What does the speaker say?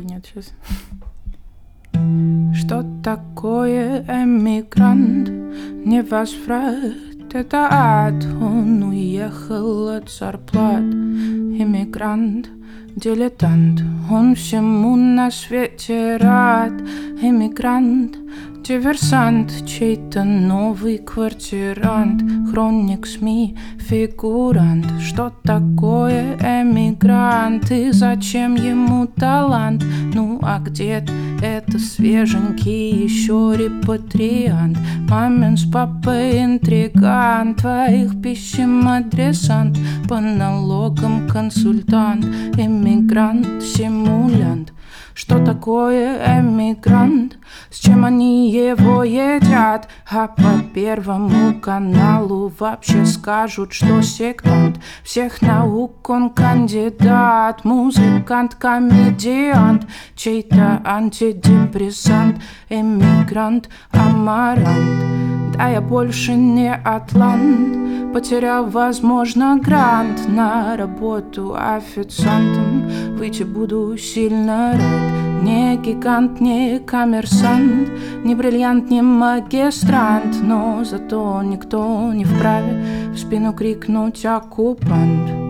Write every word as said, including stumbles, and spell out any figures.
нет, сейчас. Что такое эмигрант? Невозврат, это ад. Он уехал от зарплат. Эмигрант, дилетант, он всему на свете рад. Эмигрант, диверсант, чей-то новый квартирант. Хроник СМИ, фигурант. Что такое эмигрант и зачем ему талант? Ну а где-то это свеженький еще репатриант. Мамин с папой интригант, твоих писем адресант, по налогам консультант. Эмигрант, симулянт. Что такое эмигрант? С чем они его едят? А по Первому каналу вообще скажут, что сектант всех наук, он кандидат, музыкант, комедиант, чей-то антидепрессант. Эмигрант, амарант. Да я больше не атлант, потерял, возможно, грант на работу официантом. Выйти буду сильно рад. Не гигант, не коммерсант, не бриллиант, не магистрант, но зато никто не вправе в спину крикнуть оккупант.